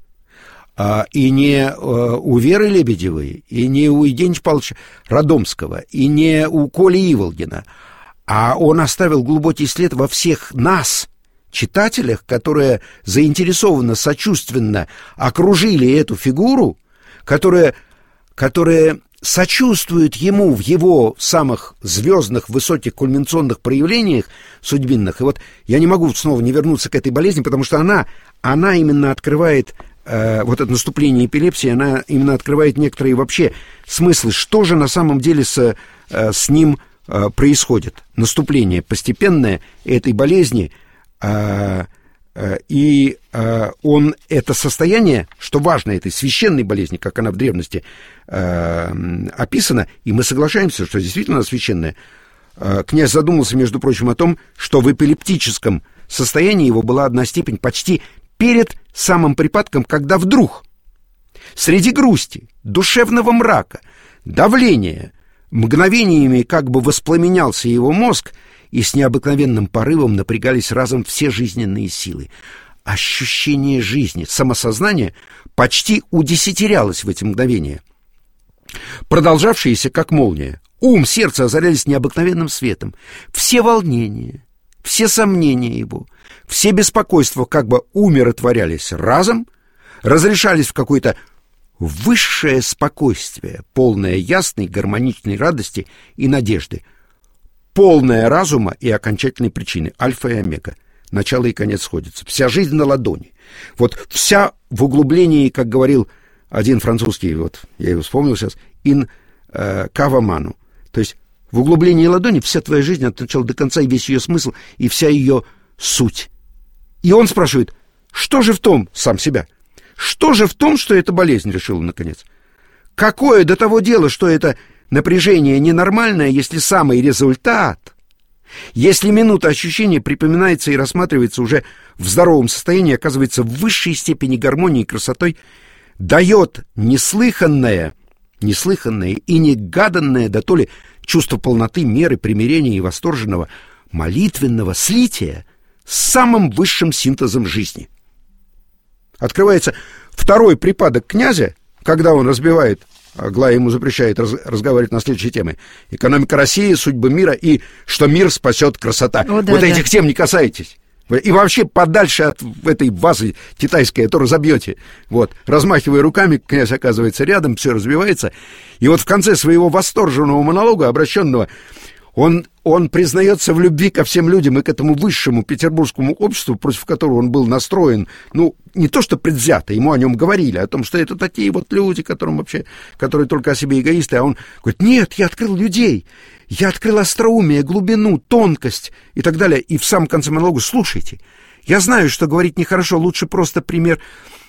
и не у Веры Лебедевой, и не у Евгения Павловича Радомского, и не у Коли Иволгина, а он оставил глубокий след во всех нас, читателях, которые заинтересованно, сочувственно окружили эту фигуру, которая, которая сочувствует ему в его самых звездных, высоких, кульминационных проявлениях судьбинных. И вот я не могу снова не вернуться к этой болезни, потому что она, она именно открывает, э, вот это наступление эпилепсии, она именно открывает некоторые вообще смыслы, что же на самом деле с, э, с ним э, происходит. Наступление постепенное этой болезни, э, и э, он это состояние, что важно, этой священной болезни, как она в древности э, описана, и мы соглашаемся, что действительно она священная. Э, князь задумался, между прочим, о том, что в эпилептическом состоянии его была одна степень почти перед самым припадком, когда вдруг среди грусти, душевного мрака, давления, мгновениями как бы воспламенялся его мозг, и с необыкновенным порывом напрягались разом все жизненные силы. Ощущение жизни, самосознание почти удесятерялось в эти мгновения, продолжавшиеся как молния. Ум, сердце озарялись необыкновенным светом. Все волнения, все сомнения его, все беспокойства как бы умиротворялись разом, разрешались в какое-то высшее спокойствие, полное ясной, гармоничной радости и надежды, полное разума и окончательной причины, альфа и омега, начало и конец сходятся. Вся жизнь на ладони. Вот вся в углублении, как говорил один французский, вот я его вспомнил сейчас, ин э, кава ману. То есть в углублении ладони вся твоя жизнь от начала до конца, и весь ее смысл, и вся ее суть. И он спрашивает, что же в том, сам себя, что же в том, что эта болезнь решила наконец? Какое до того дело, что это напряжение ненормальное, если самый результат, если минута ощущения припоминается и рассматривается уже в здоровом состоянии, оказывается в высшей степени гармонии и красотой, дает неслыханное, неслыханное и негаданное да то ли чувство полноты, меры, примирения и восторженного молитвенного слития с самым высшим синтезом жизни. Открывается второй припадок князя, когда он разбивает, Аглая ему запрещает раз, разговаривать на следующие темы: экономика России, судьбы мира и что мир спасет красота. О, да, вот да. Этих тем не касайтесь. И вообще подальше от этой вазы китайской, а то разобьете. Вот, размахивая руками, князь оказывается рядом, все разбивается. И вот в конце своего восторженного монолога, обращенного, он, он признается в любви ко всем людям и к этому высшему петербургскому обществу, против которого он был настроен, ну, не то что предвзято, ему о нем говорили, о том, что это такие вот люди, которым вообще, которые только о себе эгоисты, а он говорит: нет, я открыл людей, я открыл остроумие, глубину, тонкость и так далее. И в самом конце монолога: слушайте, я знаю, что говорить нехорошо, лучше просто пример,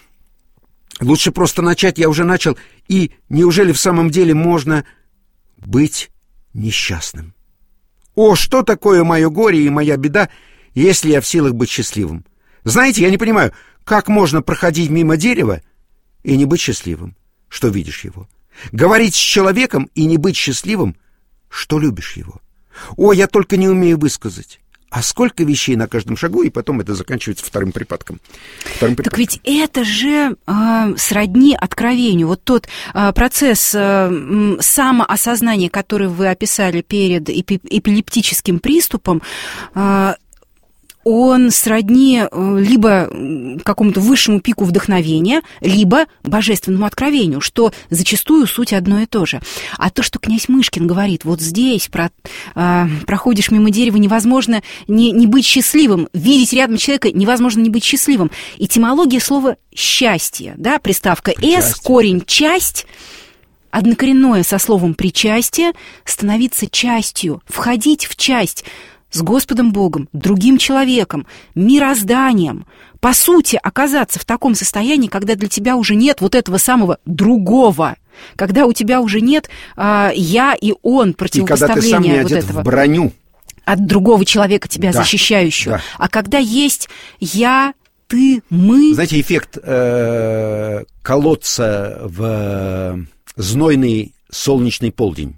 лучше просто начать, я уже начал, и неужели в самом деле можно быть несчастным? О, что такое мое горе и моя беда, если я в силах быть счастливым? Знаете, я не понимаю, как можно проходить мимо дерева и не быть счастливым, что видишь его? Говорить с человеком и не быть счастливым, что любишь его? О, я только не умею высказать. а сколько вещей на каждом шагу, и потом это заканчивается вторым припадком. Вторым припадком. Так ведь это же э, сродни откровению. Вот тот э, процесс э, самоосознания, который вы описали перед эпи- эпилептическим приступом, э, он сродни либо какому-то высшему пику вдохновения, либо божественному откровению, что зачастую суть одно и то же. А то, что князь Мышкин говорит, вот здесь про, э, проходишь мимо дерева, невозможно не, не быть счастливым, видеть рядом человека невозможно не быть счастливым. Этимология слова «счастье», да, приставка «с», корень «часть», однокоренное со словом «причастие», становиться частью, входить в часть, с Господом Богом, другим человеком, мирозданием. По сути, оказаться в таком состоянии, когда для тебя уже нет вот этого самого другого, когда у тебя уже нет а, «я» и «он», противопоставления. И когда ты сам не одет вот этого, в броню. От другого человека, тебя да, защищающего. Да. А когда есть «я», «ты», «мы». Знаете, эффект э, колодца в знойный солнечный полдень.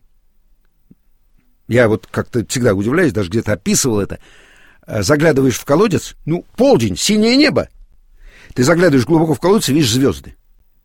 Я вот как-то всегда удивляюсь, даже где-то описывал это. Заглядываешь в колодец, ну, полдень, синее небо. Ты заглядываешь глубоко в колодец и видишь звезды.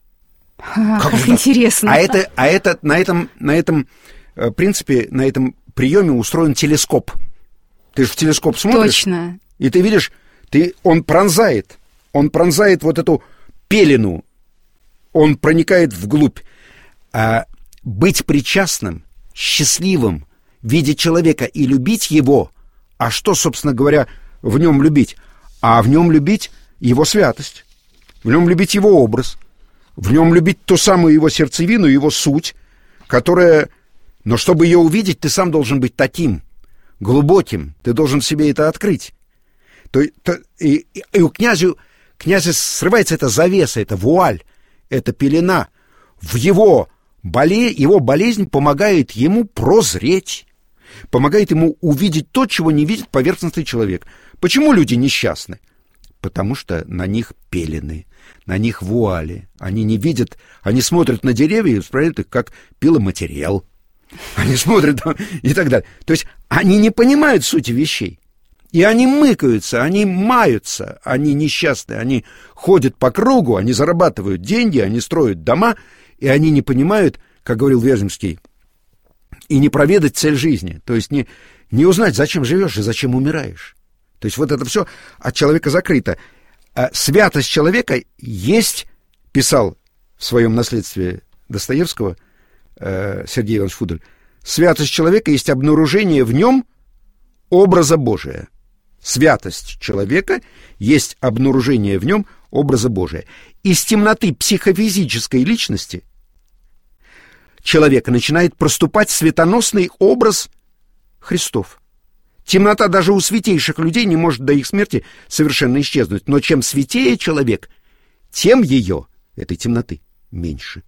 А, как как интересно. А, это, а это, на, этом, на этом принципе, на этом приеме устроен телескоп. Ты же в телескоп смотришь. Точно. И ты видишь, ты, он пронзает. Он пронзает вот эту пелену. Он проникает вглубь. А быть причастным, счастливым, видеть человека и любить его, а что, собственно говоря, в нем любить? А в нем любить его святость, в нем любить его образ, в нем любить ту самую его сердцевину, его суть, которая... Но чтобы ее увидеть, ты сам должен быть таким, глубоким, ты должен себе это открыть. То, то, и, и у князя, князя срывается эта завеса, эта вуаль, эта пелена. В его, боле, его болезнь помогает ему прозреть, помогает ему увидеть то, чего не видит поверхностный человек. Почему люди несчастны? Потому что на них пелены, на них вуали. Они не видят, они смотрят на деревья и воспринимают их как пиломатериал. Они смотрят и так далее. То есть они не понимают сути вещей. И они мыкаются, они маются, они несчастны, они ходят по кругу, они зарабатывают деньги, они строят дома, и они не понимают, как говорил Вяземский, и не проведать цель жизни, то есть не, не узнать, зачем живешь и зачем умираешь. То есть вот это все от человека закрыто. А святость человека есть, писал в своем наследстве Достоевского э, Сергей Иванович Фудель, святость человека есть обнаружение в нем образа Божия. Святость человека есть обнаружение в нем образа Божия. Из темноты психофизической личности человека начинает проступать светоносный образ Христов. Темнота даже у святейших людей не может до их смерти совершенно исчезнуть. Но чем святее человек, тем ее, этой темноты, меньше.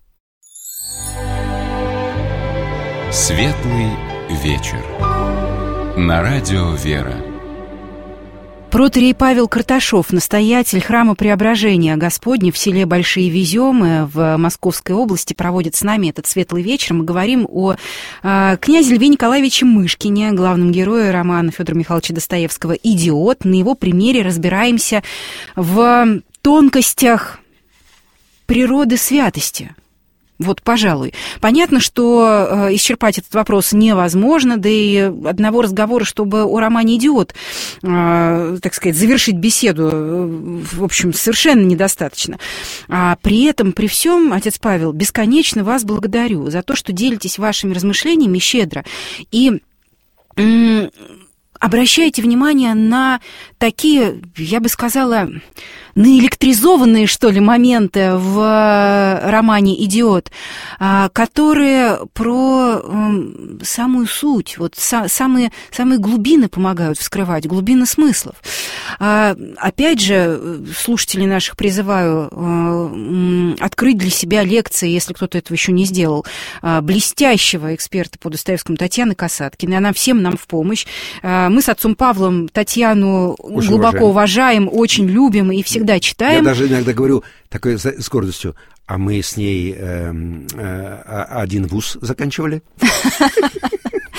Светлый вечер. На радио «Вера». Протоиерей Павел Карташов, настоятель храма Преображения Господня в селе Большие Веземы в Московской области, проводит с нами этот светлый вечер. Мы говорим о э, князе Льве Николаевиче Мышкине, главном герое романа Федора Михайловича Достоевского «Идиот». На его примере разбираемся в тонкостях природы святости. Вот, пожалуй. Понятно, что э, исчерпать этот вопрос невозможно, да и одного разговора, чтобы о романе «Идиот», э, так сказать, завершить беседу, э, в общем, совершенно недостаточно. А при этом, при всем, отец Павел, бесконечно вас благодарю за то, что делитесь вашими размышлениями щедро и э, обращаете внимание на такие, я бы сказала, наэлектризованные, что ли, моменты в романе «Идиот», которые про самую суть, вот самые, самые глубины помогают вскрывать, глубины смыслов. Опять же, слушателей наших призываю открыть для себя лекции, если кто-то этого еще не сделал, блестящего эксперта по Достоевскому Татьяны Касаткиной. Она всем нам в помощь. Мы с отцом Павлом Татьяну очень глубоко уважаем. уважаем, очень любим и всегда читаем. Я даже иногда говорю такой с гордостью, а мы с ней э, э, один вуз заканчивали.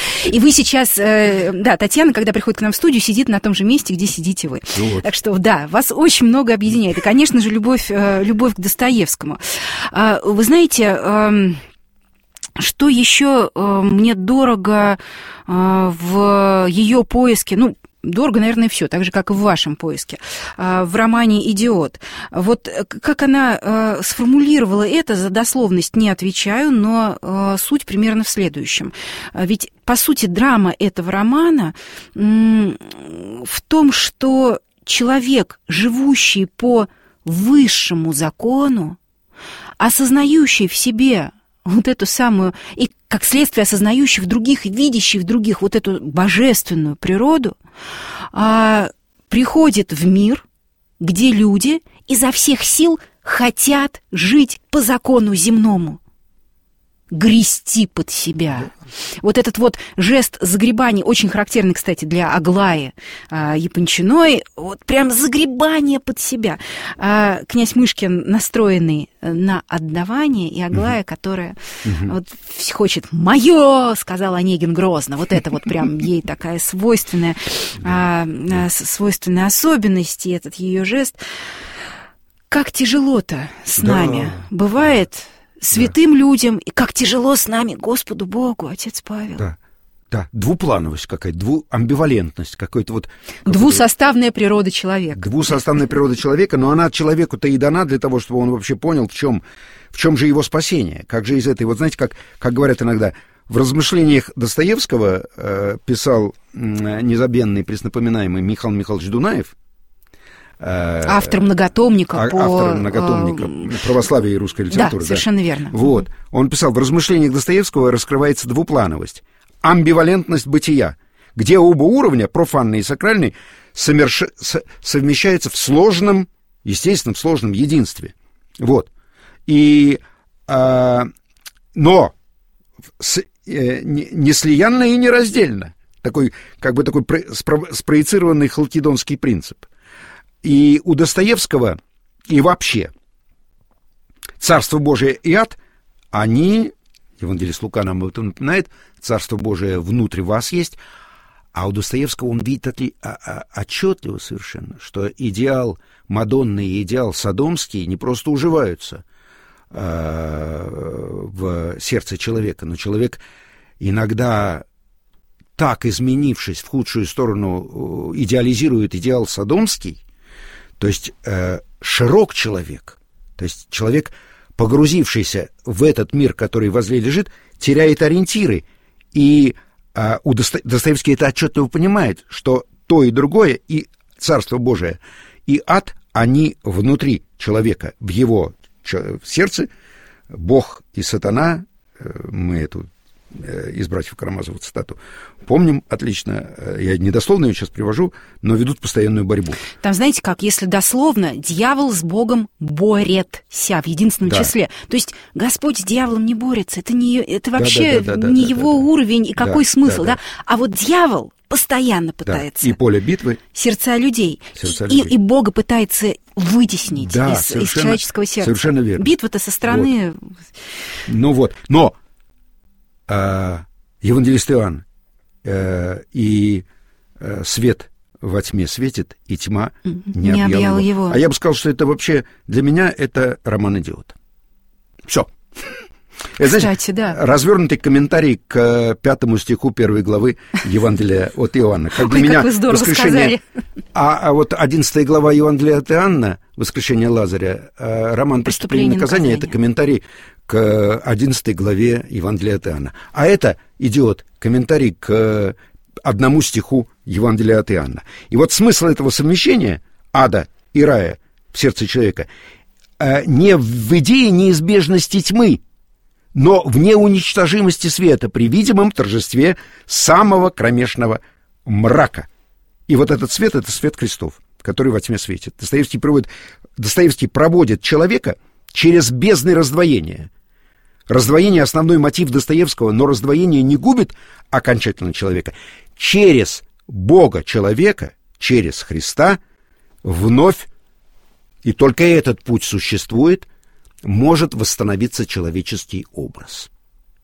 И вы сейчас, э, да, Татьяна, когда приходит к нам в студию, сидит на том же месте, где сидите вы. Вот. Так что, да, вас очень много объединяет. И, конечно же, любовь, э, любовь к Достоевскому. Э, вы знаете... Э, Что еще э, мне дорого э, в ее поиске, ну, дорого, наверное, все, так же, как и в вашем поиске, э, в романе «Идиот». Вот как она э, сформулировала это, за дословность не отвечаю, но э, суть примерно в следующем. Ведь, по сути, драма этого романа э, в том, что человек, живущий по высшему закону, осознающий в себе вот эту самую, и как следствие осознающий в других, и видящий в других вот эту божественную природу, а, приходит в мир, где люди изо всех сил хотят жить по закону земному, грести под себя. Вот этот вот жест загребания, очень характерный, кстати, для Аглаи а, Япончиной, вот прям загребание под себя. А, князь Мышкин настроенный на отдавание, и Аглая, угу. которая угу. вот хочет «моё», сказал Онегин грозно. Вот это вот прям ей такая свойственная, а, свойственная особенность, и этот ее жест. Как тяжело-то с да. нами бывает... святым да. людям, и как тяжело с нами, Господу Богу, отец Павел. Да, да, двуплановость какая-то, двуамбивалентность, какой-то вот... Двусоставная природа человека. Двусоставная природа человека, но она человеку-то и дана для того, чтобы он вообще понял, в чем, в чем же его спасение, как же из этой, вот знаете, как, как говорят иногда, в размышлениях Достоевского э, писал э, незабвенный, преснопоминаемый Михаил Михайлович Дунаев, Автор многотомника а, по... Автор многотомника православия и русской литературы. Да, совершенно да. верно. Вот. Он писал, в размышлениях Достоевского раскрывается двуплановость, амбивалентность бытия, где оба уровня, профанный и сакральный, соверш... совмещаются в сложном, естественно, в сложном единстве. Вот. И, а, но с, э, не, не слиянно и нераздельно. Такой, как бы такой спро... спроецированный халкидонский принцип. И у Достоевского, и вообще, Царство Божие и ад, они, евангелист Лука нам об этом напоминает, Царство Божие внутри вас есть, а у Достоевского он видит отли, а, а, отчетливо совершенно, что идеал Мадонны и идеал Содомский не просто уживаются а, в сердце человека, но человек иногда, так изменившись в худшую сторону, идеализирует идеал Содомский. То есть э, широк человек, то есть человек, погрузившийся в этот мир, который возле лежит, теряет ориентиры. И э, у Досто... Достоевский это отчетливо понимает, что то и другое, и Царство Божие, и ад, они внутри человека, в его в сердце. Бог и сатана, э, мы эту из братьев Карамазовых цитату помним отлично, я недословно ее сейчас привожу, но ведут постоянную борьбу. Там, знаете как, если дословно, дьявол с Богом борется в единственном да. числе. То есть Господь с дьяволом не борется, это, не, это вообще да, да, да, да, не да, его да, да. уровень, и какой да, смысл, да, да. да? А вот дьявол постоянно пытается. Да. И поле битвы. Сердца людей. Сердца и, людей. И Бога пытается вытеснить да, из, из человеческого сердца. Совершенно верно. Битва-то со стороны... Вот. Ну вот, но а, евангелист Иоанн э, и э, свет во тьме светит, и тьма не, не объяла его. его. А я бы сказал, что это вообще для меня это роман «Идиот». Все. Кстати, знаете, да. Развернутый комментарий к пятому стиху первой главы Евангелия от Иоанна. Как для Ой, меня как вы здорово воскрешение... А, а вот одиннадцатая глава Евангелия от Иоанна, «Воскрешение Лазаря», роман «Преступление и наказание», это комментарий к одиннадцатой главе Евангелия от Иоанна. А это «Идиот», комментарий к одному стиху Евангелия от Иоанна. И вот смысл этого совмещения ада и рая в сердце человека не в идее неизбежности тьмы, но в неуничтожимости света при видимом торжестве самого кромешного мрака. И вот этот свет — это свет Христов, который во тьме светит. Достоевский проводит, Достоевский проводит человека через бездны раздвоения. Раздвоение — основной мотив Достоевского, но раздвоение не губит окончательно человека. Через Бога человека, через Христа вновь, и только этот путь существует, может восстановиться человеческий образ.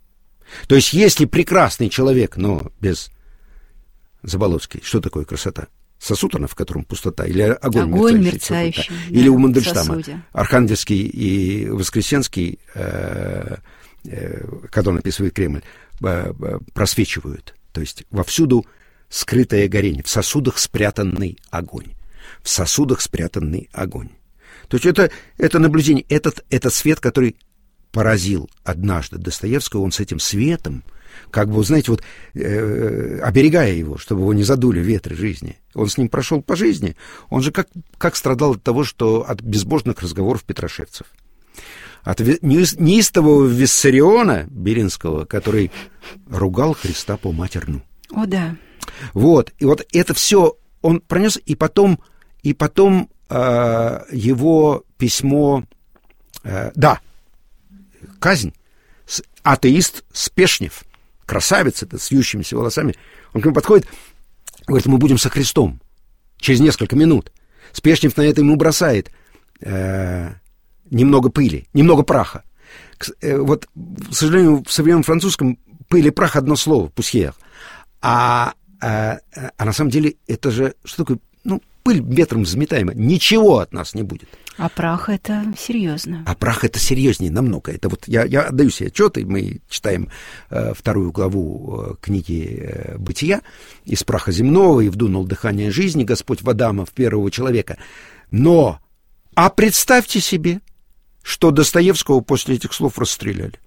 То есть, если прекрасный человек, но без Заболоцкий, что такое красота? Сосуд она, в котором пустота, или огонь, огонь мерцающий? мерцающий да, или у Мандельштама Архангельский и Воскресенский, э, э, когда он описывает Кремль, э, э, просвечивают. То есть, вовсюду скрытое горение, в сосудах спрятанный огонь. В сосудах спрятанный огонь. То есть, это, это наблюдение, этот, этот свет, который поразил однажды Достоевского, он с этим светом, как бы, знаете, вот, э, оберегая его, чтобы его не задули ветры жизни. Он с ним прошел по жизни. Он же как, как страдал от того, что от безбожных разговоров петрошевцев. От неистового Виссариона Белинского, который ругал Христа по-матерну. О, да. Вот. И вот это все он пронес, и потом, и потом э, его письмо... Э, да, казнь. Атеист Спешнев, красавец этот, с вьющимися волосами, он к нему подходит, говорит, мы будем со Христом через несколько минут. Спешнев на это ему бросает э, немного пыли, немного праха. Э, вот, к сожалению, в современном французском пыль и прах одно слово, пусьер. А, а, а на самом деле это же, что такое, ну, пыль ветром взметаемая, ничего от нас не будет. А прах — это серьезно. А прах — это серьезнее намного. Это вот я, я отдаю себе отчет, и мы читаем э, вторую главу э, книги э, «Бытия», «Из праха земного и вдунул дыхание жизни Господь в Адама, в первого человека». Но, а представьте себе, что Достоевского после этих слов расстреляли.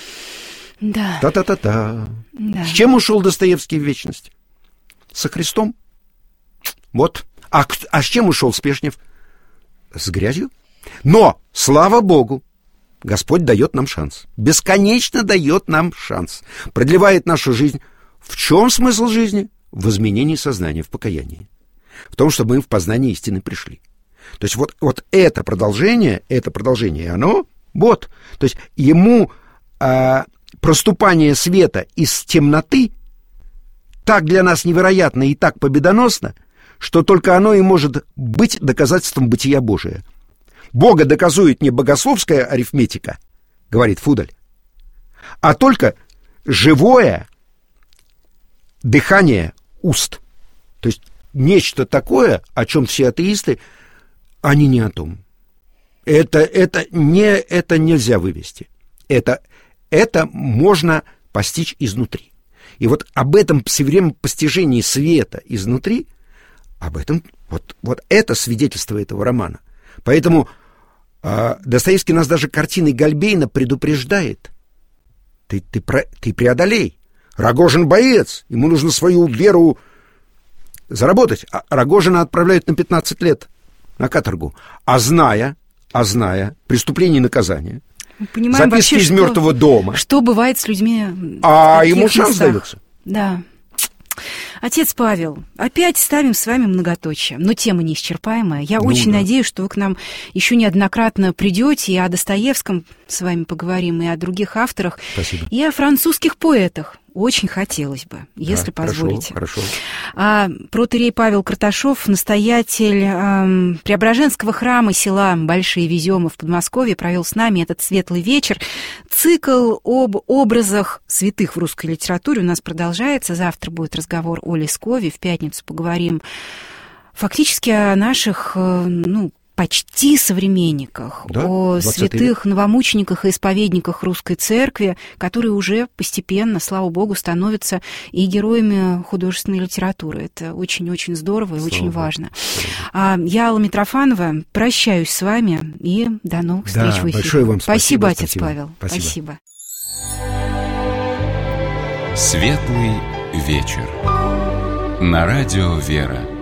Да. Та-та-та-та. Да. С чем ушел Достоевский в вечность? Со Христом. Вот. А, а с чем ушел Спешнев? С грязью. Но, слава Богу, Господь дает нам шанс. Бесконечно дает нам шанс. Продлевает нашу жизнь. В чем смысл жизни? В изменении сознания, в покаянии. В том, чтобы мы в познание истины пришли. То есть вот, вот это продолжение, это продолжение, оно, вот. То есть ему а, проступание света из темноты так для нас невероятно и так победоносно, что только оно и может быть доказательством бытия Божия. Бога доказует не богословская арифметика, говорит Фудель, а только живое дыхание уст. То есть нечто такое, о чем все атеисты, они не о том. Это, это, не, это нельзя вывести. Это, это можно постичь изнутри. И вот об этом всевременном постижении света изнутри, об этом, вот, вот это свидетельство этого романа. Поэтому э, Достоевский нас даже картиной Гольбейна предупреждает. Ты, ты, про, ты преодолей. Рогожин боец, ему нужно свою веру заработать. А Рогожина отправляют на пятнадцать лет на каторгу. А зная, а зная преступление и наказание, понимаем записки вообще, из мертвого что, дома. Что бывает с людьми? А ему шанс дается. Да. Отец Павел, опять ставим с вами многоточие, но тема неисчерпаемая. Я ну, очень да. надеюсь, что вы к нам еще неоднократно придете, и о Достоевском с вами поговорим, и о других авторах, Спасибо. И о французских поэтах. Очень хотелось бы, если да, позволите. Хорошо, хорошо. А, протоиерей Павел Карташов, настоятель а, Преображенского храма села Большие Веземы в Подмосковье, провел с нами этот светлый вечер. Цикл об образах святых в русской литературе у нас продолжается. Завтра будет разговор о Лескове. В пятницу поговорим фактически о наших, ну, почти современниках, да, о святых новомучениках и исповедниках русской церкви, которые уже постепенно, слава богу, становятся и героями художественной литературы. Это очень-очень здорово и слава очень Богу. Важно. А, я, Алла Митрофанова, прощаюсь с вами и до новых встреч да, в эфире. Большое вам спасибо, спасибо, отец спасибо. Павел. Спасибо. спасибо. Светлый вечер. На радио «Вера».